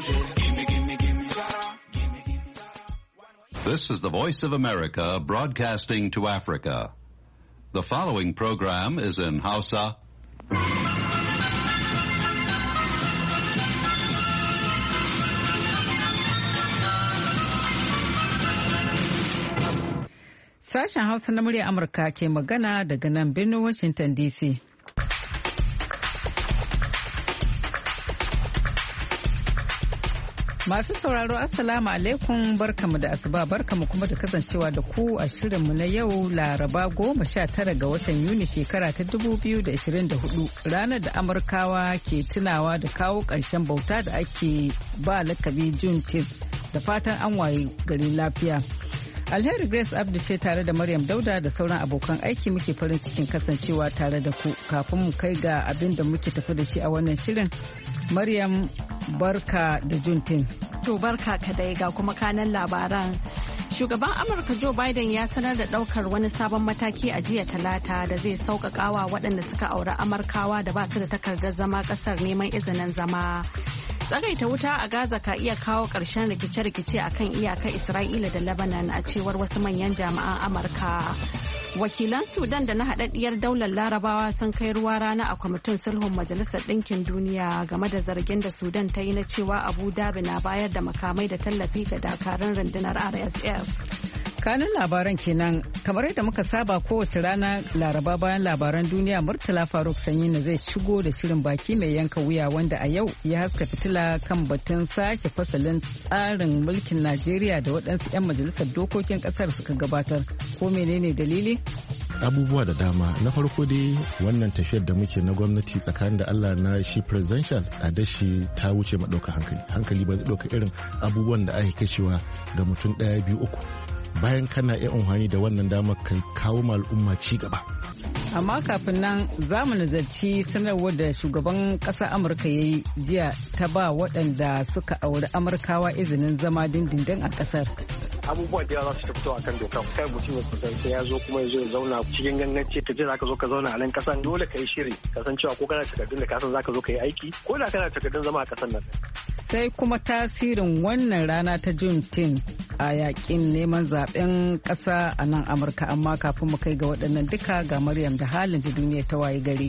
This is the Voice of America broadcasting to Africa. The following program is in Hausa. Sashen Hausa na murya Amurka ke magana daga nan birnin Washington DC. Masu sauraro Assalamu alaikum barkamu da asuba barkamu kuma da kasancewa da ku a shirinmu na yau Laraba 19 ga watan Yuni shekara ta 2024 ranar da Amurkawa ke tunawa da kawo ƙarshen bauta da ake ba lakabi Juneteenth da fatan an waye gari lafiya. Alheri Grace Abdu ce tare da Maryam Dauda da sauran abokan aiki muke farin cikin kasancewa tare da ku kafin mu kai ga abin da muke tafi da shi a wannan shirin. Maryam barka da Juntin. To barka ka dai ga kuma kanan labaran. Shugaban Amurka Joe Biden ya sanar da daukar wani sabon mataki a jiya Talata da zai sauƙaƙawa waɗanda suka auri Amurkawa da ba su da takardar zama ƙasar neman izinin zama. Tsagaita wuta a Gaza ka iya kawo ƙarshen rikice-rikice a kan iyakar Isra'ila da Lebanon a cewar wasu manyan jami'an Amurka. Wakilan Sudan da na haɗaɗɗiyar daular Larabawa sun kai ruwa rana a kwamitin sulhun Majalisar Ɗinkin Duniya game da zargin da Sudan ta yi na cewa Abu Dhabi na bayar da makamai da tallafi ga dakarun rundunar RSF. Kanin labaran kenan kamar yadda muka saba kowace rana Laraba bayan labaran duniya Murtala Faruk Sanyina zai shigo da shirin baki mai yanka wuya wanda a yau ya haska fitila kan batun sake fasalin tsarin mulkin Najeriya da waɗansu 'yan majalisar dokokin ƙasar suka gabatar. Ko menene dalili? Abubuwa da dama. Na farko dai wannan tafiyar da muke na gwamnati tsakanin da Allah na shi presidential tsadar shi ta wuce maɗauka hankali ba zai ɗauka irin abubuwan da ake kashewa ga mutum 1, 2, 3 bayan kana iya amfani da wannan damar kai kawo ma al'umma ci gaba. Amma kafin nan za mu nazarci sanarwar da shugaban ƙasar Amurka ya yi jiya ta ba waɗanda suka auri Amurkawa izinin zama dindindin a ƙasar. Abubuwa da yawa za su fito a kan doka kai mutum ya kusance ya zo kuma ya zo ya zauna cikin ganganci ka ce zaka zo ka zauna a nan kasan dole ka yi shiri kasancewa ko kana takardun da kasan zaka zo ka yi aiki ko da kana takardun zama a kasan nan. Sai kuma tasirin wannan rana ta Juneteenth a yakin neman zaben ƙasa a nan Amurka amma kafin mu kai ga waɗannan duka ga Maryam da halin da duniya ta waye gari.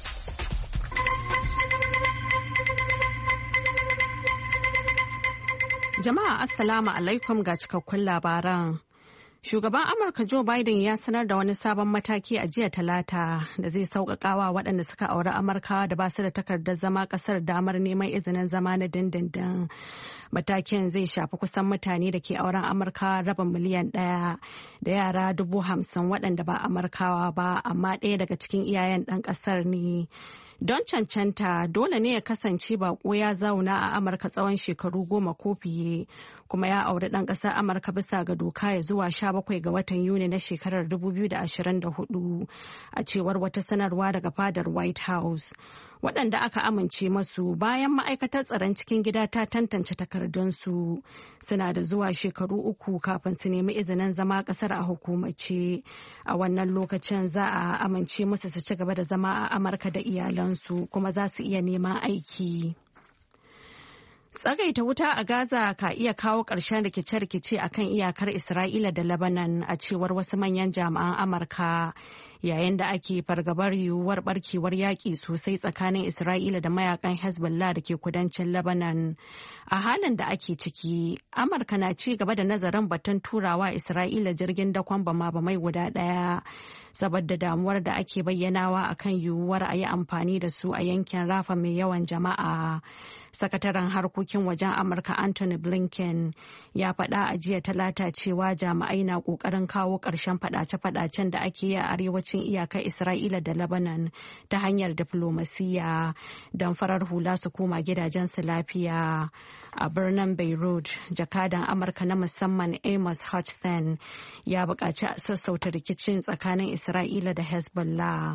Jama'a Assalamu alaikum ga cikakkun labaran. Shugaban Amurka Joe Biden ya sanar da wani sabon mataki a jiya Talata da zai sauƙaƙawa waɗanda suka auri Amurkawa da ba su da takardar zama ƙasar damar neman izinin zama na dindindin. Matakin zai shafi kusan mutane da ke auren Amurkawa rabin miliyan 1 da yara 50,000 waɗanda ba Amurkawa ba amma ɗaya daga cikin iyayen ɗan ƙasar ne. Don cancanta dole ne ya kasance bako ya zauna a Amurka tsawon shekaru 10 ko fiye kuma ya auri ɗan ƙasar Amurka bisa ga doka ya zuwa 17 ga watan Yuni na shekarar 2024 a cewar wata sanarwa daga fadar White House. Waɗanda aka amince masu bayan ma'aikatar tsaron cikin gida ta tantance takardunsu suna da zuwa shekaru 3 kafin su nemi izinin zama ƙasar a hukumace. A wannan lokacin za a amince musu su ci gaba da zama a Amurka da iyalansu kuma za su iya neman aiki. Tsagaita wuta a Gaza ka iya kawo ƙarshen rikice-rikice a kan iyakar Isra'ila da Lebanon a cewar wasu manyan jami'an Amurka. Yayin da ake fargabar yiwuwar barkewar yaƙi sosai tsakanin Isra'ila da mayakan Hezbollah da ke kudancin Lebanon. A halin da ake ciki, Amurka na ci gaba da nazarin batun turawa Isra'ila jirgin dakon bama-bamai guda ɗaya, saboda damuwar da ake bayyanawa akan yiwuwar a yi amfani da su a yankin Rafa mai yawan jama'a. Sakataren harkokin wajen Amurka Anthony Blinken ya faɗa a jiya Talata cewa jami'ai na ƙoƙarin kawo ƙarshen faɗace-faɗacen da ake yi a arewacin iyakar Isra'ila da Lebanon ta hanyar diflomasiyya don farar hula su koma gidajensu lafiya. A birnin Beirut, jakadan Amurka na musamman Amos Hochstein ya buƙaci a sassauta rikicin tsakanin Isra'ila da Hezbollah.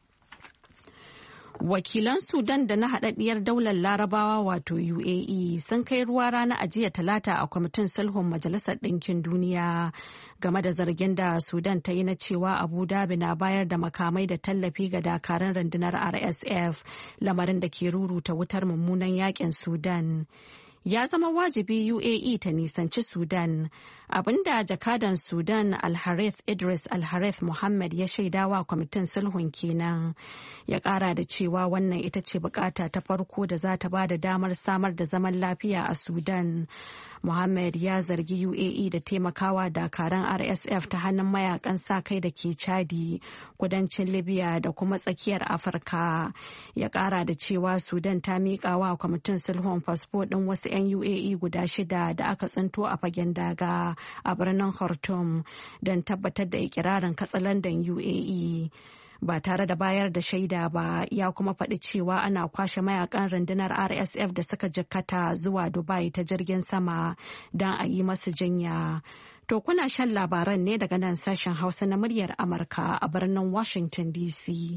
Wakilan Sudan da na haɗaɗɗiyar daular Larabawa wato UAE sun kai ruwa rana a jiya Talata a kwamitin sulhun Majalisar Ɗinkin Duniya game da zargin da Sudan ta yi na cewa Abu Dhabi na bayar da makamai da tallafi ga dakarun rundunar RSF, lamarin da ke ruruta wutar mummunan yakin Sudan. ya zama wajibi UAE ta nisanci Sudan, abinda jakadan Sudan Al-Harith Idris Al-Harith Muhammad ya shaidawa kwamitin sulhun kenan. Ya kara da cewa wannan ita ce bukata ta farko da za ta ba da damar samar da zaman lafiya a Sudan. Muhammad ya zargi UAE da taimakawa dakaran RSF ta hannun mayakan sa kai da ke Chadi, kudancin Libya da kuma tsakiyar Afirka. Ya kara da cewa Sudan ta miƙa wa kwamitin sulhun fasfo ɗin wasu 'yan UAE guda 6 da aka tsinto a fagen daga a birnin Khartoum don tabbatar da ikirarin katsalandan UAE. Ba tare da bayar da shaida ba, ya kuma faɗi cewa ana kwashe mayakan rundunar RSF da suka jikkata zuwa Dubai ta jirgin sama don a yi masu jinya. To kuna shan labaran ne daga nan sashen Hausa na muryar Amurka a birnin Washington DC.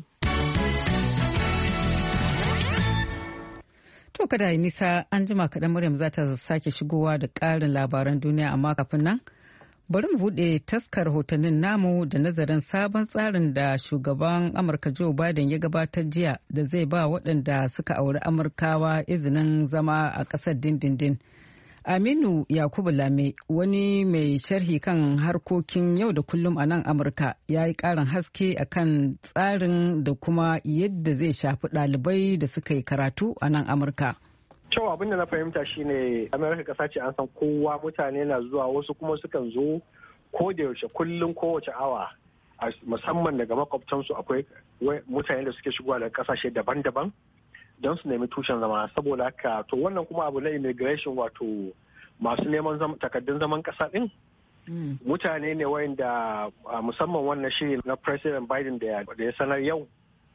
To kada yi nisa, an jima kaɗan Maryam za ta sake shigowa da ƙarin labaran duniya, amma kafin nan bari mu buɗe taskar rahotannin namu da nazarin sabon tsarin da shugaban Amurka Joe Biden ya gabatar jiya da zai ba waɗanda suka auri Amurkawa izinin zama a ƙasar dindindin. Aminu Yakubu Lame, wani mai sharhi kan harkokin yau da kullum a nan Amurka, ya yi ƙarin haske akan tsarin da kuma yadda zai shafi ɗalibai da suka yi karatu a nan Amurka. Cewa abin da na fahimta shine Amurka ƙasa ce an san kowa, mutane na zuwa, wasu kuma sukan zo ko da yaushe, kullum, kowace awa, musamman daga makwabtansu akwai mutane da suke shigowa daga ƙasashe daban-daban don su nemi tushen zama. Saboda haka to wannan kuma abu na immigration, wato masu neman takardun zaman ƙasa ɗin, mutane ne wayanda musamman wannan shiri na President Biden da ya sanar yau,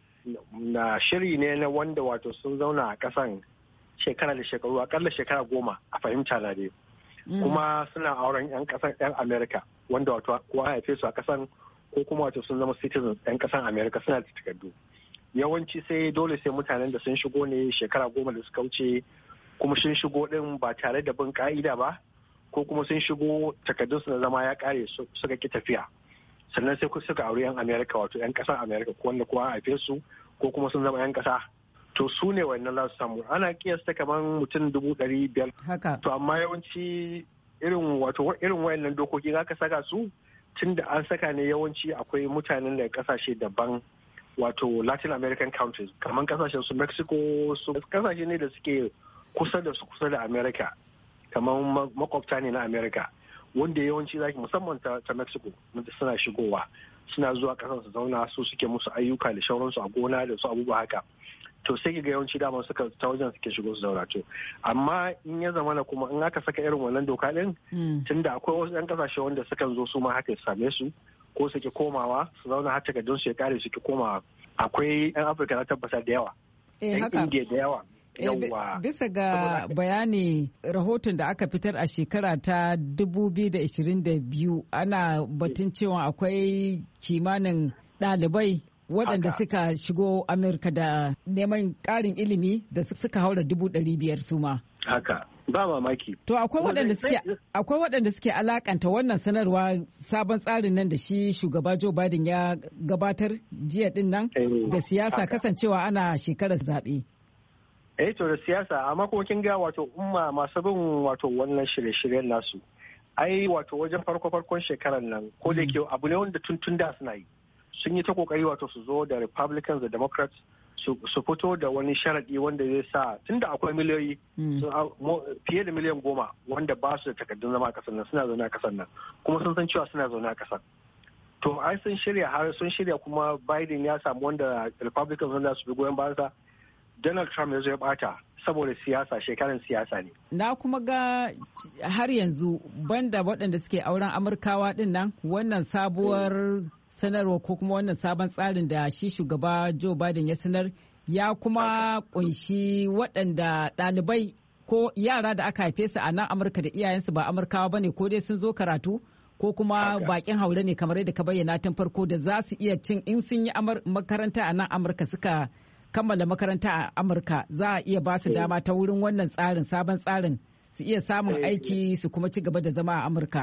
na shiri ne na wanda wato sun zauna a ƙasan shekara da shekaru, akalla shekara 10 a fahimta na dai, kuma suna auren 'yan ƙasan 'yan Amerika, wanda wato kuwa haife su a ƙasan ko kuma wato sun zama citizens 'yan ƙasan Amerika, suna da takardu. Yawanci sai dole sai mutanen da sun shigo ne shekara 10 da suka wuce, kuma sun shigo din ba tare da bin ka'ida ba, ko kuma sun shigo takardunsu na zama ya kare suka ki tafiya, sannan sai suka auri 'yan Amerika, wato 'yan ƙasar Amerika, ko wanda kuwa haife su ko kuma sun zama 'yan ƙasa. To su ne wannan za su samu. Ana kiyasta kamar mutum 500,000. Haka. To amma yawanci irin wayannan dokoki aka saka su, tun da an saka ne yawanci akwai mutanen da kasashe daban, wato Latin American countries, kamar kasashen su Mexico, su kasashe ne da suke kusa da America, kamar makwabta ne na America, wanda yawanci zaki musamman ta Mexico, wanda suna shigowa, suna zuwa kasar su zauna, su suke musu ayyuka da shauransu a gona da su abubuwa haka. To sai ga yawanci dama suka ta wajen suke shigo su zauna. To amma in ya zama na kuma in aka saka irin wannan doka din, tunda akwai wasu 'yan kasashe wanda sukan zo su ma haka su same su, ko suke komawa su zauna har takardun su ya kare suke komawa. Akwai 'yan Afirka na tabbata da yawa, 'yan Indiya da yawa. Bisa ga bayani rahoton da aka fitar a shekara ta 2022, ana batun cewa akwai kimanin ɗalibai waɗanda suka shigo Amurka da neman ƙarin ilimi da suka haura 500,000 su ma. Haka, ba mamaki. To akwai waɗanda suke alakanta wannan sanarwa, sabon tsarin nan da shi shugaba Joe Biden ya gabatar jiya din nan da siyasa, kasancewa ana shekarar zaɓe. To da siyasa, amma kuma kin ga wato umma masu bin wato wannan shirye-shiryen nasu, ai wato wajen farkon shekarar nan, ko da ke abu ne wanda tun da suna yi, sun yi ta kokari wato su zo da Republicans da Democrats su fito da wani sharaɗi wanda zai sa, tunda akwai miliyoyi fiye da miliyan 10 wanda ba su da takardun zama a ƙasar nan, suna zaune a ƙasar nan, kuma sun san cewa suna zaune a ƙasar. To ai sun shirya kuma Biden ya samu wanda Republicans wanda su bi goyon bayansa, Donald Trump ya zo ya bata saboda siyasa, shekaran siyasa ne. Na kuma ga har yanzu banda waɗanda suke auren Amurkawa din nan, wannan sabuwar sanarwa ko kuma wannan sabon tsarin da shi shugaba Joe Biden ya sanar ya kuma kunshi waɗanda ɗalibai ko yara da aka haife su a nan Amurka da iyayensu ba Amurkawa bane, ko dai sun zo karatu ko kuma bakin haure ne, kamar yadda ka bayyana tun farko, da za su iya cin in sun yi makaranta a nan Amurka, suka kammala makaranta a Amurka, za a iya ba su dama ta wurin wannan tsarin, sabon tsarin, su iya samun aiki su kuma ci gaba da zama a Amurka.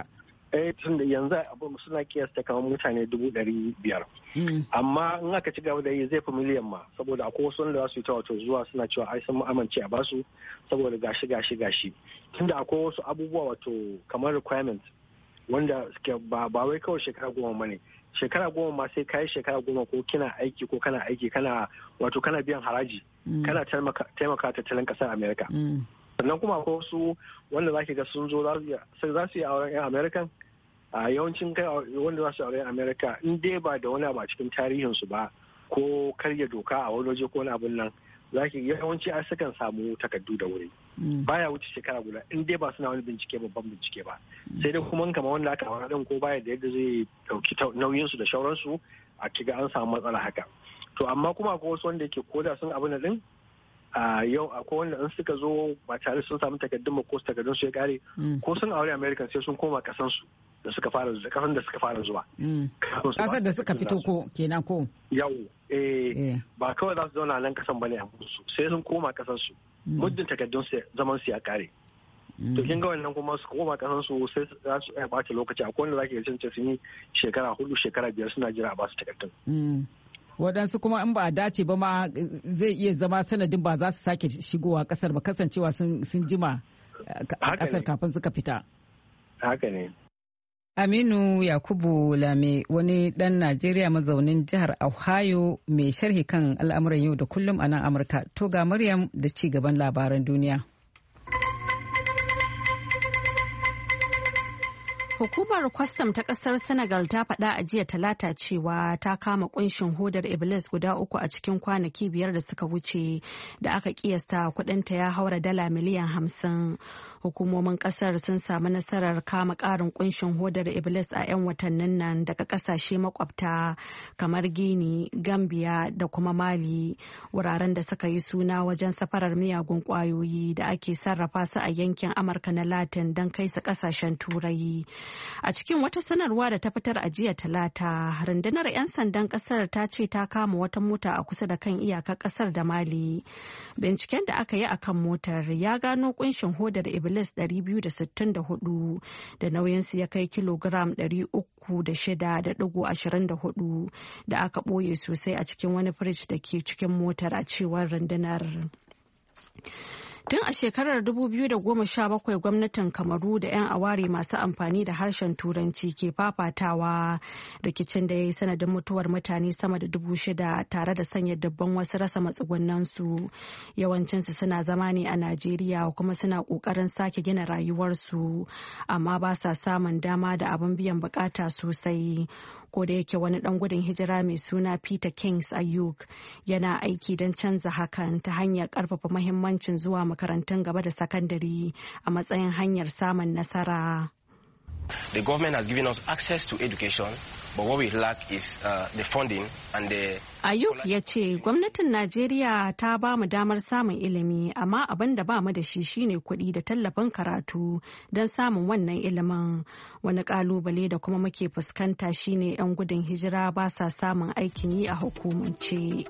tun da yanzu abu suna kiyasta kamar mutane 500,000. Amma in aka ci gaba da yi zai fi miliyan ma, saboda akwai wasu wanda za su yi ta wato zuwa suna cewa ai sun amince a basu saboda gashi. Tunda akwai wasu abubuwa wato kamar requirement wanda ba wai kawai shekara 10 bane. Shekara 10 ma sai kayi shekara 10 ko kina aiki ko kana aiki kana biyan haraji, kana taimaka tattalin kasar America. Sannan kuma akwai wasu wanda zaki ga sun zo za su yi auren 'yan American. A yawancin kai wanda za su auren America in dai ba da wani abu a cikin tarihinsu ba ko karya doka a wani waje ko wani abin nan, zaki yawanci an sukan samu takardu da wuri. Baya wuce shekara guda in dai ba suna wani babban bincike ba. Sai dai kuma kamar wanda aka aura din ko baya da yadda zai dauki nauyinsu da shauransu a kiga an samu matsala haka. To amma kuma akwai wasu wanda yake koda sun abin din yau akwai wanda in suka zo ba tare sun samu takardun ko takardun su ya kare ko sun aure American sai sun koma kasansu da suka fara zuwa. Kasar da suka fito ko kenan ko? Yau ba kawai za su zauna nan kasan bane a su sai sun koma kasan su muddin takardun su zaman su ya kare. To kin ga wannan kuma su koma kasan su sai za su bata lokaci akwai wanda zaki ga sun yi shekara 4 shekara 5 suna jira a ba su takardun. Waɗansu kuma in ba a dace ba ma zai iya zama sanadin ba za su sake shigowa kasar ba, kasancewa sun jima a kasar kafin suka fita. Haka ne. Aminu Yakubu Lame wani ɗan Najeriya mazaunin jihar Ohio mai sharhi kan al'amuran yau da kullum a nan Amurka. To ga Maryam da ci gaban labaran duniya. Hukumar kwastam ta kasar Senegal ta faɗa a jiya Talata cewa ta kama kunshin hodar Iblis guda 3 a cikin kwanaki 5 da suka wuce da aka kiyasta kudinta ya haura dala miliyan 50. Hukumomin kasar sun samu nasarar kama ƙarin kunshin hodar Iblis a 'yan watannin nan daga kasashe makwabta kamar Gini, Gambia da kuma Mali, wuraren da suka yi suna wajen safarar miyagun kwayoyi da ake sarrafa su a yankin Amurka na Latin don kai su kasashen Turai. A cikin wata sanarwa da ta fitar a jiya Talata, rundunar 'yan sandan kasar ta ce ta kama wata mota a kusa da kan iyakar kasar da Mali. Binciken da aka yi a kan motar ya gano kunshin hodar Iblis 264 da nauyinsu ya kai kilogram 306.24 da aka ɓoye sosai a cikin wani firij da ke cikin motar a cewar rundunar. Tun a shekarar 2017 gwamnatin Kamaru da 'yan aware masu amfani da harshen Turanci ke fafatawa, rikicin da ya yi sanadin mutuwar mutane sama da 6,000 tare da sanya dubban wasu rasa matsugunansu. Yawancinsu suna zama ne a Najeriya kuma suna ƙoƙarin sake gina rayuwarsu, amma ba sa samun dama da abin biyan bukata sosai. Ko da yake wani dan gudun hijira mai suna Peter Kings Ayuk yana aiki don canza hakan ta hanyar karfafa mahimmancin zuwa makarantun gaba da sakandare a matsayin hanyar samun nasara. The government has given us access to education, but what we lack is the funding and the... Ayuk ya ce gwamnatin Najeriya ta ba mu damar samun ilimi, amma abin da ba mu da shi shine kuɗi da tallafin karatu don samun wannan ilimin. Wani ƙalubale da kuma muke fuskanta shine 'yan gudun hijira ba sa samun aikin yi a hukumance.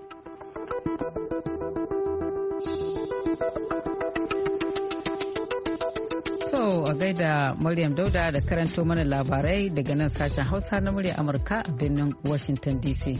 To a gaida Maryam Dauda da karanto mana labarai daga nan sashen Hausa na murya Amurka a birnin Washington DC.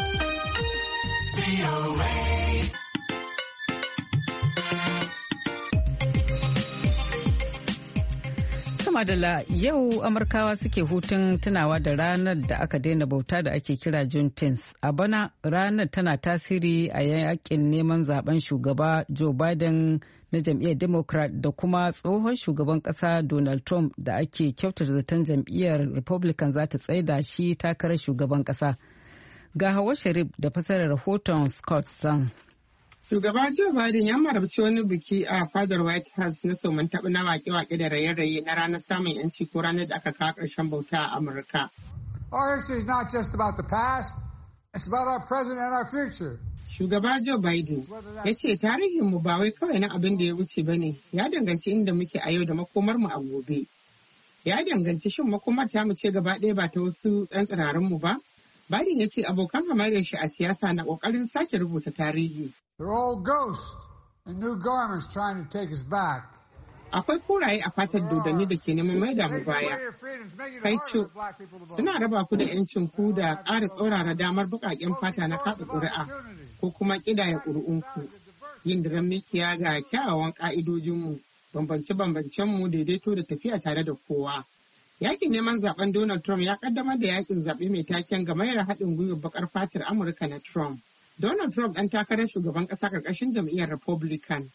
Madalla yau Amurkawa suke hutun tunawa da ranar da aka daina bauta da ake kira Juneteenth. A bana ranar tana tasiri a yakin neman zaben shugaba Joe Biden na jam'iyyar Democrat da kuma tsohon shugaban kasa Donald Trump da ake kyautata zaton jam'iyyar Republican za ta tsaida shi takarar shugaban kasa. Ga Hawa Sharif da fasarar rahoton Scott Sang. Shugaba Joe Biden ya marabci wani biki a fadar White House na sauman taɓa na wake-wake da raye-raye na ranar samun yanci ko ranar da aka kawo ƙarshen bauta a Amurka. Our history is not just about the past, it's about our present and our future. Shugaba Joe Biden ya ce tarihinmu ba wai kawai na abin da ya wuce ba ne, ya danganci inda muke a yau da makomarmu a gobe. Ya danganci shin makomar ta mu ce gaba ɗaya ba ta wasu tsantsirarinmu ba? Biden ya ce abokan hamayyar shi a siyasa na ƙoƙarin sake rubuta tarihi. They're old ghosts in new garments trying to take us back. Akwai kuraye a fatar dodanni da ke neman maida mu baya. Kaico, suna raba ku da 'yancin ku da ƙara tsaurara damar baƙaƙen fata na kaɗa ƙuri'a ko kuma ƙidaya ƙuri'unku. Yin diran mikiya ga kyawawan ƙa'idojinmu, bambance-bambancenmu daidaito da tafiya tare da kowa. Yakin neman zaben Donald Trump ya kaddamar da yakin zaɓe mai taken gamayyar haɗin gwiwar bakar fatar Amurka na Trump. Donald Trump ɗan takarar shugaban ƙasa ƙarƙashin jam'iyyar Republican.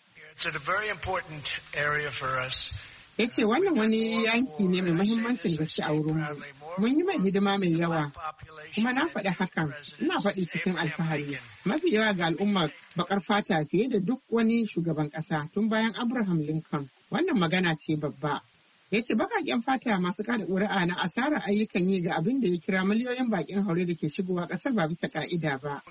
Ya ce wannan wani yanki ne mai mahimmancin gaske a wurinmu. Mun yi mai hidima mai yawa, kuma na faɗi hakan, ina faɗi cikin alfahari. Mafi yawa ga al'ummar bakar fata fiye da duk wani shugaban ƙasa tun bayan Abraham Lincoln. Wannan magana ce babba. Ya ce baƙaƙen fata masu kada ƙuri'a na asarar ayyukan yi ga abin da ya kira miliyoyin baƙin haure da ke shigowa ƙasar ba bisa ƙa'ida ba.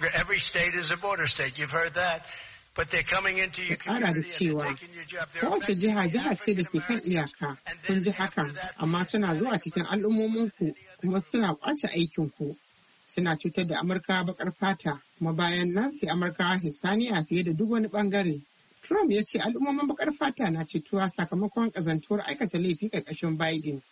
Ya ƙara da cewa kowace jiha ce da ke kan iyaka, kun ji hakan, amma suna zuwa cikin al'ummominku kuma suna ƙwace aikinku. Suna cutar da Amurka baƙar fata, kuma bayan nan sai Amurka Hispaniya fiye da duk wani ɓangare. Trump ya ce al'ummomin bakar fata na cutuwa sakamakon kazantuwar aikata laifi ƙarƙashin Biden.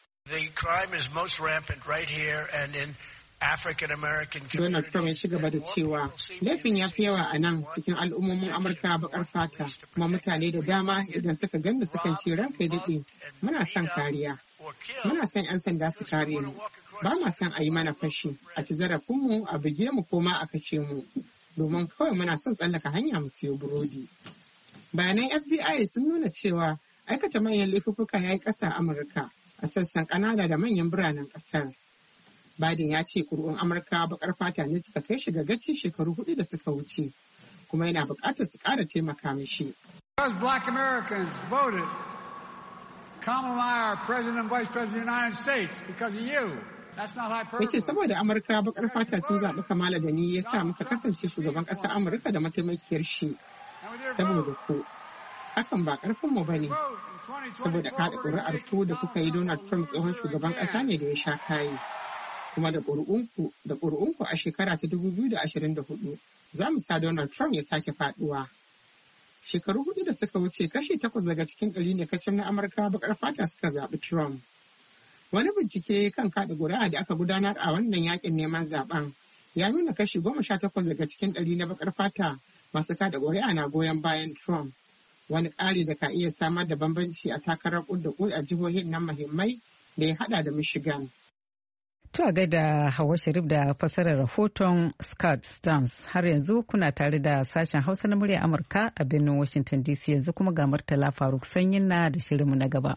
Donald Trump ya ci gaba da cewa laifin ya fi yawa a nan cikin al'ummomin Amurka bakar fata, kuma mutane da dama idan suka ganda sukan ce ranka ya daɗe, muna son kariya. Muna son 'yan sanda su kare mu. Ba ma son a yi mana fashi, a ci zarafinmu, a buge mu ko ma a kashe mu. Domin kawai muna son tsallaka hanya mu siyo burodi. Bayanan FBI sun nuna cewa aikata manyan laifuffuka ya yi ƙasa a Amurka a sassan Kanada da manyan biranen ƙasar. Biden ya ce ƙuri'un Amurka baƙar fata ne suka kai shi ga gaci shekaru 4 da suka wuce, kuma yana buƙatar su ƙara taimaka mishi. Black Americans voted Kamala and I are President and Vice President of the United States because of you. That's not hyperbole. Yace saboda Amurka baƙar fata sun zaɓi Kamala da ni ya sa muka kasance shugaban ƙasar Amurka da mataimakiyar shi. Saboda ku, hakan ba ƙarfinmu ba ne, saboda kaɗa ƙuri'ar ku da kuka yi Donald Trump tsohon shugaban ƙasa ne da ya sha kayi. Kuma da ƙuri'unku a shekara ta 2024 za mu sa Donald Trump ya sake faɗuwa. Shekaru 4 da suka wuce kashi 8 daga cikin 100 ne kacin na Amurka baƙar fata suka zaɓi Trump. Wani bincike kan kaɗa ƙuri'a da aka gudanar a wannan yakin neman zaɓen ya nuna kashi 18 daga cikin 100 na baƙar fata masu kada ƙuri'a na goyon bayan Trump, wani ƙari da ka iya samar da bambanci a takarar ƙud a jihohin nan muhimmai da ya hada da Michigan. To a gaida Hawa Sharif da fasarar rahoton Scott Stearns. Har yanzu kuna tare da sashen Hausa na murya Amurka a birnin Washington DC, yanzu kuma ga Murtala Faruk Sanyinna da shirinmu na gaba.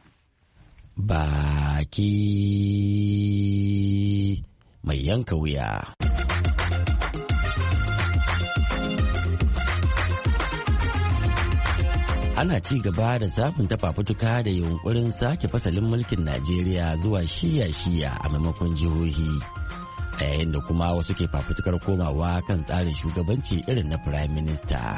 Baki mai yanka wuya. Ana ci gaba da sabunta fafutuka da yunkurin sake fasalin mulkin Najeriya zuwa shiya-shiya a maimakon jihohi, a yayin da kuma wasu ke fafutukar komawa kan tsarin shugabanci irin na Prime Minister.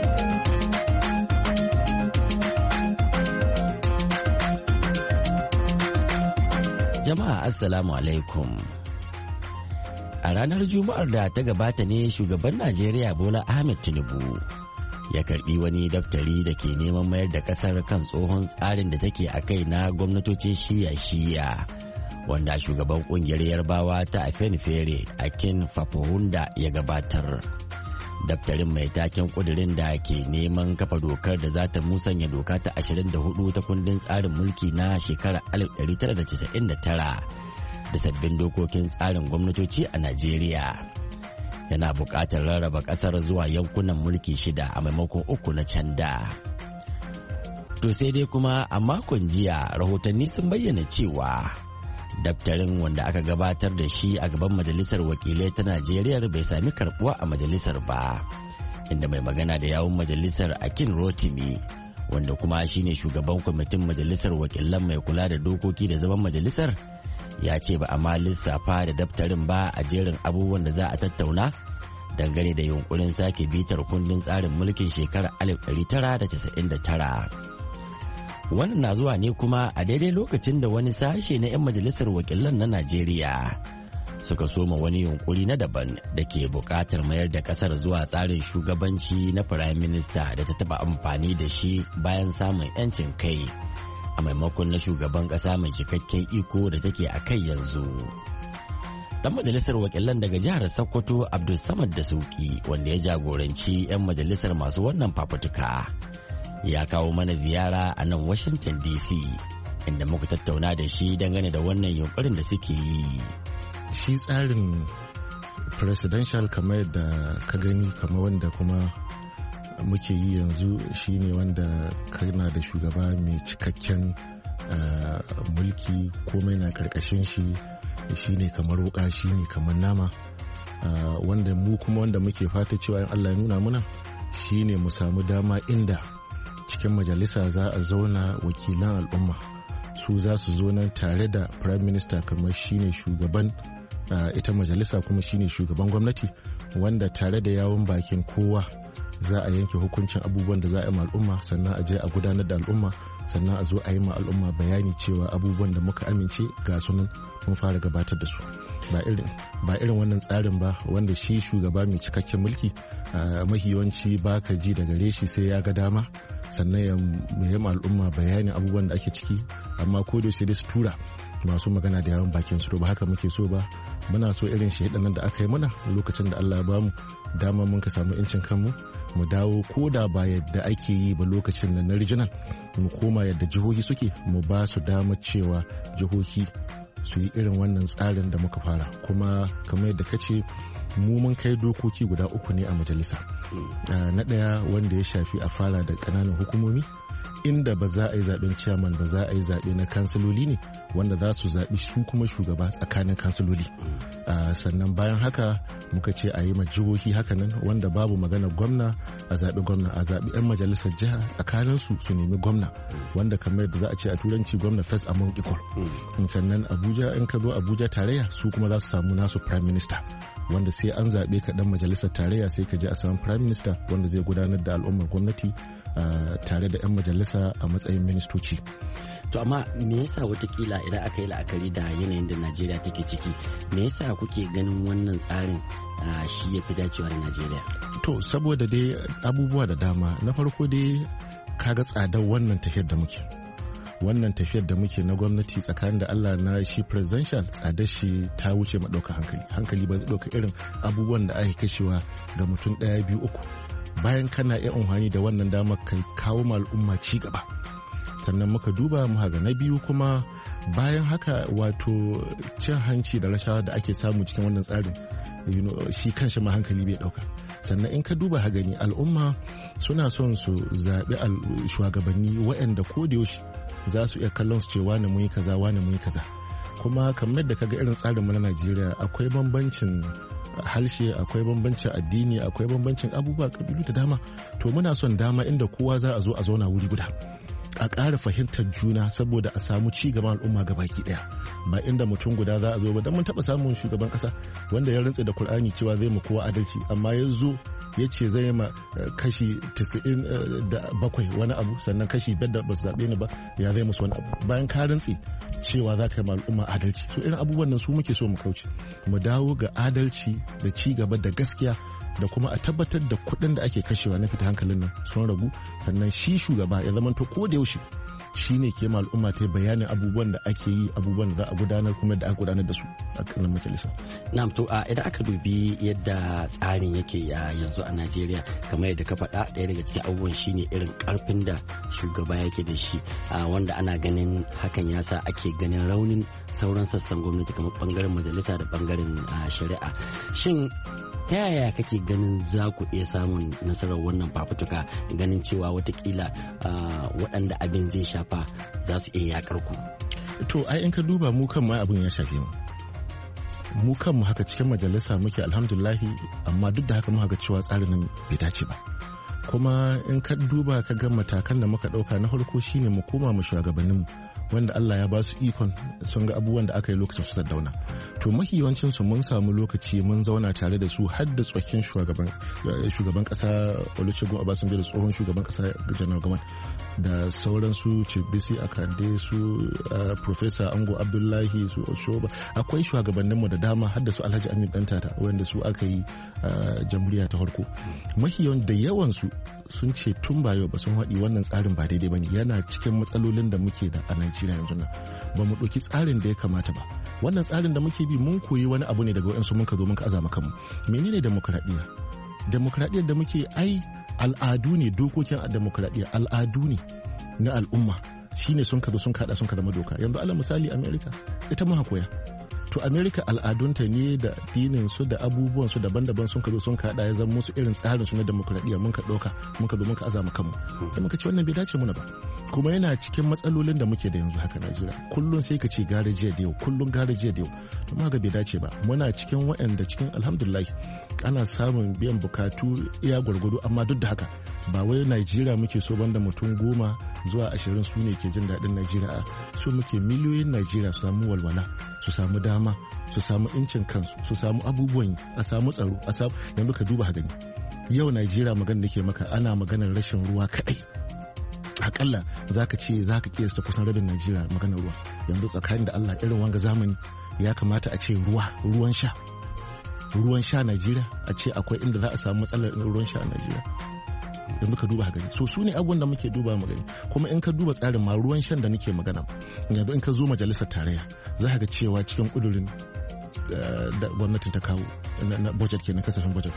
Jama'a Assalamu alaikum. A ranar Juma'ar da ta gabata ne shugaban Najeriya Bola Ahmed Tinubu ya karbi wani daftari da ke neman mayar da kasar kan tsohon tsarin da take a kai na gwamnatocin shiya-shiya, wanda shugaban kungiyar Yarbawa ta Afenifere Akin Fafohunda ya gabatar. Daftarin mai taken kudirin da ke neman kafa dokar da za ta musanya doka ta 24 ta kundin tsarin mulki na shekarar 1999 da sabbin dokokin tsarin gwamnatoci a Najeriya. Yana buƙatar rarraba ƙasar zuwa yankunan mulki 6 a maimakon 3 na can da. To sai dai kuma a makon jiya rahotanni sun bayyana cewa daftarin wanda aka gabatar da shi a gaban majalisar wakilai ta Najeriya bai sami karbuwa a majalisar ba, inda mai magana da yawun majalisar Akin Rotimi, wanda kuma shine shugaban kwamitin majalisar wakilan mai kula da dokoki da zaman majalisar, ya ce ba a ma lissafa da daftarin ba a jerin abubuwan da za a tattauna dangane da yunkurin sake bitar kundin tsarin mulkin shekarar 1999. Wannan na zuwa ne kuma a daidai lokacin da wani sashe na 'yan majalisar wakilan na Najeriya suka soma wani yunkuri na daban da ke buƙatar mayar da ƙasar zuwa tsarin shugabanci na Firayim Minista da ta taɓa amfani da shi bayan samun 'yancin kai a maimakon na shugaban ƙasa mai cikakken iko da take a kai yanzu. Dan majalisar wakilan daga jihar Sokoto Abdulsamad Dasuki wanda ya jagoranci 'yan majalisar masu wannan fafutuka ya kawo mana ziyara a nan Washington DC inda muka tattauna da shi dangane da wannan yunkurin da suke yi. Shi tsarin presidential kamar da ka gani kamar wanda kuma muke yi yanzu shine wanda kana da shugaba mai cikakken mulki komai na karkashin shi ne kamar wuka shi ne kamar nama wanda mu kuma wanda muke fata cewa in Allah ya nuna muna shi ne mu samu dama inda cikin majalisa za a zauna wakilan al'umma su za su zo nan tare da prime minister kamar shi ne shugaban ita majalisa kuma shi ne shugaban gwamnati wanda tare da yawon bakin kowa za a yanke hukuncin abubuwan da za a yi ma al'umma sannan a je a gudanar da al'umma sannan a zo a yi ma al'umma bayani cewa abubuwan da muka amince ga sunan mun fara gabatar da su ba irin wannan tsarin ba wanda shi shugaba mai cikakken mulki mahiyawanci ba ka ji daga reshi sai ya ga dama sannan ya yi ma al'umma bayanin abubuwan da ake ciki amma ko da sai dai su tura masu magana da yawan bakin su ba haka muke so ba. Muna so irin shahidan nan da aka yi mana lokacin da Allah ya bamu dama mun ka samu incin kanmu mu dawo ko da ba yadda ake yi ba lokacin da na regional mu koma yadda jihohi suke mu ba su dama cewa jihohi su yi irin wannan tsarin da muka fara kuma kamar yadda kace mu mun kai dokoki guda 3 ne a majalisa. Na ɗaya wanda ya shafi a fara da ƙananan hukumomi inda ba za a yi zaben chairman ba za a yi zaɓe na kansiloli ne wanda za su zaɓi su kuma shugaba tsakanin kansiloli. Sannan bayan haka muka ce a yi ma jihohi hakanan wanda babu magana gwamna a zaɓi gwamna a zaɓi 'yan majalisar jiha tsakanin su nemi gwamna wanda kamar yadda za a ce a turanci gwamna first among equal. Sannan Abuja in ka zo Abuja tarayya su kuma za su samu nasu prime minister wanda sai an zaɓe ka ɗan majalisar tarayya sai ka je a samu prime minister wanda zai gudanar da al'ummar gwamnati tare da 'yan majalisa a matsayin ministoci. To amma me yasa watakila idan aka yi la'akari da yanayin da Najeriya take ciki me yasa kuke ganin wannan tsarin shi ya fi dacewa da Najeriya? To saboda dai abubuwa da dama na farko dai kaga tsadar wannan tafiyar da muke na gwamnati tsakanin da Allah na shi presidential tsadar shi ta wuce maɗauka hankali ba zai ɗauka irin abubuwan da ake kashewa ga mutum 1 2 3 bayan kana iya amfani da wannan damar kai kawo ma al'umma ci gaba. Sannan muka duba mu ga na biyu kuma bayan haka wato cin hanci da rashawa da ake samu cikin wannan tsarin shi kanshi ma hankali bai dauka. Sannan in ka duba ha gani al'umma suna son su zaɓi shugabanni waɗanda ko da yaushe za su iya kallon su ce wani mun yi kaza wani mun yi kaza kuma kamar da kaga irin tsarin mu na Najeriya akwai bambancin harshe akwai bambancin addini akwai bambancin abubuwa kabilu da dama to muna son dama inda kowa za a zo a zauna wuri guda a ƙara fahimtar juna saboda a samu ci gaban al'umma gabaki ɗaya ba inda mutum guda za a zo ba don mun taɓa samun shugaban ƙasa wanda ya rantse da Kur'ani cewa zai mu kowa adalci amma ya zo ya ce zai ma kashi 97 wani abu sannan kashi 5 da ba su zaɓe ni ba ya zai musu wani abu bayan ka rantse cewa za ka yi ma al'umma adalci so irin abubuwan nan su muke so mu kauce mu dawo ga adalci da ci gaba da gaskiya da kuma a tabbatar da kuɗin da ake kashewa na fita hankalin nan sun ragu sannan shi shugaba ya zamanto ko da yaushe shi ne ke ma al'umma ta bayanin abubuwan da ake yi abubuwan da za a gudanar kuma da aka gudanar da su a kan majalisa. Na'am to idan aka dubi yadda tsarin yake yanzu a Najeriya kamar yadda ka faɗa ɗaya daga cikin abubuwan shine irin ƙarfin da shugaba yake da shi wanda ana ganin hakan ya sa ake ganin raunin sauran sassan gwamnati kamar bangaren majalisa da bangaren shari'a. Shin ta yaya kake ganin za ku iya samun nasarar wannan fafutuka ganin cewa watakila waɗanda abin zai shafa za su iya yakar ku? To ai in ka duba mu kan ma abin ya shafe mu kanmu haka cikin majalisa muke alhamdulahi amma duk da haka muka ga cewa tsarin nan bai dace ba kuma in ka duba ka ga matakan da muka ɗauka na farko shine mu koma mu shugabanninmu wanda Allah ya ba su ikon sun ga abubuwan da aka yi lokacin su Sardauna. To mafi yawancin su mun samu lokaci mun zauna tare da su har da tsokin shugaban kasa Olusegun Obasanjo da tsohon shugaban kasa General Gawan da sauran su Chibisi Akande su Professor Ango Abdullahi su Oshoba. Akwai shugabanninmu da dama har da su Alhaji Amin Dantata wanda su aka yi jamhuriya ta farko. Mafi da yawan su sun ce tun ba yau ba sun haɗi wannan tsarin ba daidai bane, yana cikin matsalolin da muke da a Najeriya yanzu nan. Ba mu ɗauki tsarin da ya kamata ba. Wannan tsarin da muke bi mun koyi wani abu ne daga wayansu mun ka zo mun ka azama kanmu. Menene demokradiyya? Demokradiyyar da muke al'adu ne, dokokin demokradiyya al'adu ne na al'umma, shine sun ka zo sun kada sun ka zama doka. Yanzu alal misali America ita mun koya. To America al'adunta ne da dinin su da abubuwan su daban-daban sun ka zo sun kada ya zama musu irin tsarin su na demokradiyya mun ka dauka mun ka zo mun ka azama kanmu. Da muka ce wannan bai dace muna ba. Kuma yana cikin matsalolin da muke da yanzu haka Najeriya. Kullun sai ka ce gare jiya da yau, kullun gare jiya da yau. To ma ga bai dace ba. Muna cikin waɗanda cikin alhamdulillah ana samun biyan bukatu iya gwargwado, amma duk da haka ba wai Najeriya muke so banda mutum 10 zuwa 20 su ne ke jin daɗin Najeriya. So muke miliyoyin Najeriya su samu walwala, su samu dama, su samu incin kansu, su samu abubuwan, a samu tsaro, a samu. Yanzu ka duba gani yau Najeriya magana da ke maka ana maganar rashin ruwa kadai. Akalla za ka ce za ka kiyasta kusan rabin Najeriya maganar ruwa. Yanzu tsakanin da Allah irin wanga zamani ya kamata a ce ruwan sha Najeriya, a ce akwai inda za a samu matsalar ruwan sha a Najeriya. Yanzu ka duba gani. So su ne abubuwan da muke duba magani. Kuma in ka duba tsarin ma ruwan shan da nake magana, yanzu in ka zo majalisar tarayya za ka ga cewa cikin kudurin da gwamnatin ta kawo na budget kenan, kasafin budget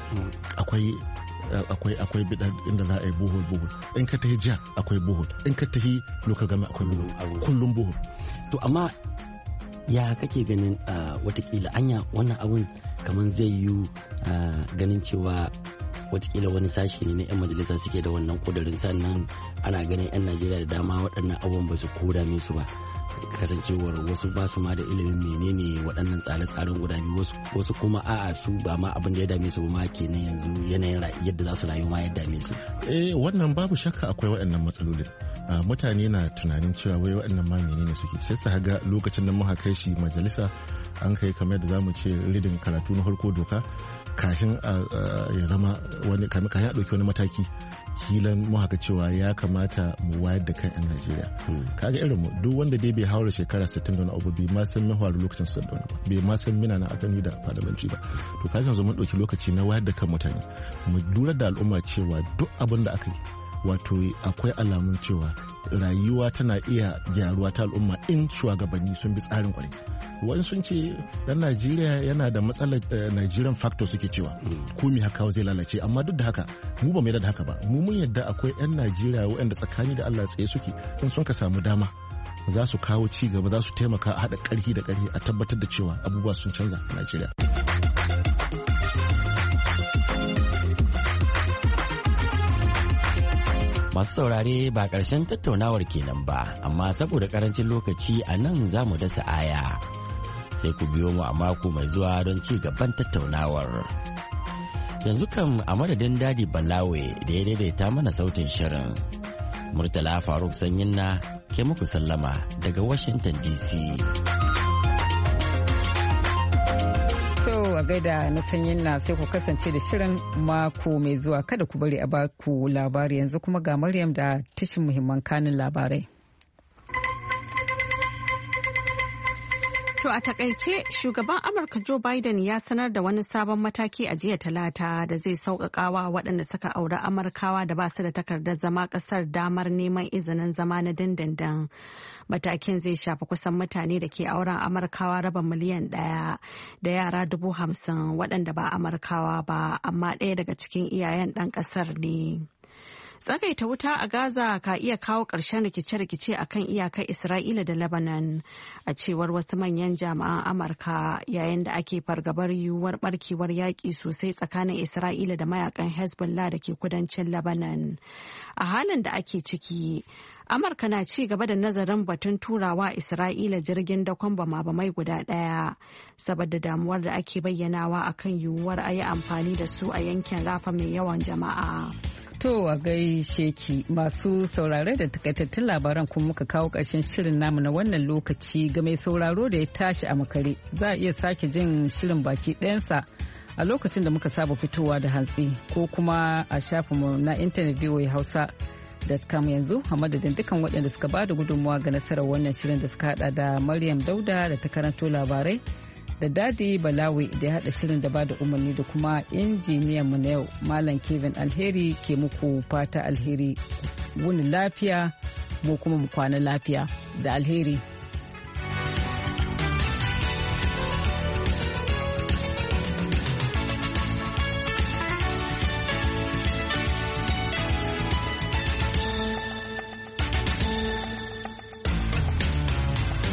akwai bidar inda za a yi bohol in ka tafi jiya akwai bohol, in ka tafi local government akwai bohol, kullum bohol. To amma ya kake ganin watakila anya wannan abun kamar zai yi ganin cewa watakila wani sashi ne na 'yan majalisa suke da wannan kudurin, sannan ana ganin 'yan Najeriya da dama waɗannan abubuwan ba su koda su ba, kasancewar wasu ba su ma da ilimin menene waɗannan tsare-tsaren guda biyu, wasu kuma a'a su ba ma abin da ya dame su ba ma kenan yanzu yanayin yadda za su rayu ma ya dame su. Wannan babu shakka akwai waɗannan matsalolin. Mutane na tunanin cewa wai waɗannan ma menene suke, sai su haga lokacin da muka kai shi majalisa an kai kamar da zamu ce ridin karatu na farko doka kafin ya zama wani kafin a ɗauki wani mataki kilan mu haka cewa ya kamata mu wayar da kan 'yan Najeriya. Kaga irin mu duk wanda dai bai haura shekara 60 da wani abu bai ma san mahawar lokacin su da ba, bai ma san mina na akami da parliamentary ba. To kaga yanzu mun ɗauki lokaci na wayar da kan mutane, mu lura da al'umma cewa duk abin da aka yi wato akwai alamun cewa rayuwa tana iya gyaruwa ta al'umma in shugabanni sun bi tsarin kwarai. Wani sun ce dan Najeriya yana da matsalar Nigerian factor suke cewa komi haka zai lalace, amma duk da haka mu ba mu yarda da haka ba. Mu mun yarda akwai 'yan Najeriya waɗanda tsakani da Allah tsaye suke, in sun ka samu dama za su kawo ci gaba, za su taimaka a haɗa ƙarfi da ƙarfi a tabbatar da cewa abubuwa sun canza a Najeriya. Masu saurare ba ƙarshen tattaunawar kenan ba, amma saboda ƙarancin lokaci a nan za mu dasa aya. Sai ku biyo mu a mako mai zuwa don ci gaban tattaunawar. Yanzu kam a madadin Dadi Balawe da ya daidaita mana sautin shirin. Murtala Faruk Sanyinna ke muku sallama daga Washington DC. A gaida na sanyin na sai ku kasance da shirin mako mai zuwa, kada ku bari a baku labari. Yanzu kuma ga Maryam da tashin muhimman kanin labarai. To a takaice shugaban Amurka Joe Biden ya sanar da wani sabon mataki a jiya Talata da zai sauƙaƙawa waɗanda suka auri Amurkawa da ba su da takardar zama ƙasar damar neman izinin zama na dindindin. Matakin zai shafi kusan mutane da ke auren Amurkawa raba miliyan 1 da yara 50,000 waɗanda ba Amurkawa ba, amma ɗaya daga cikin iyayen ɗan ƙasar ne. Tsagaita wuta a Gaza ka iya kawo ƙarshen rikice-rikice a kan iyakar Isra'ila da Lebanon, a cewar wasu manyan jami'an Amurka, yayin da ake fargabar yiwuwar barkewar yaƙi sosai tsakanin Isra'ila da mayakan Hezbollah da ke kudancin Lebanon. A halin da ake ciki, Amurka na ci gaba da nazarin batun turawa Isra'ila jirgin dakon bama-bamai guda ɗaya, saboda damuwar da ake bayyanawa akan yiwuwar a yi amfani da su a yankin Rafa mai yawan jama'a. To a gaishe ki masu saurare da takaitattun labaran kuma muka kawo ƙarshen shirin namu na wannan lokaci ga mai sauraro da ya tashi a makare za a iya sake jin shirin baki ɗayansa a lokacin da muka saba fitowa da hantsi ko kuma a shafinmu na intanet voahausa.com yanzu a madadin dukkan waɗanda suka ba da gudunmawa ga nasarar wannan shirin da suka hada da Maryam Dauda da ta karanto labarai da Dadi Balawi da ya hada shirin da ba da umarni da kuma injiniyan mu na yau Malam Kevin Alheri ke muku fata alheri wuni lafiya mu kuma mu kwana lafiya da alheri.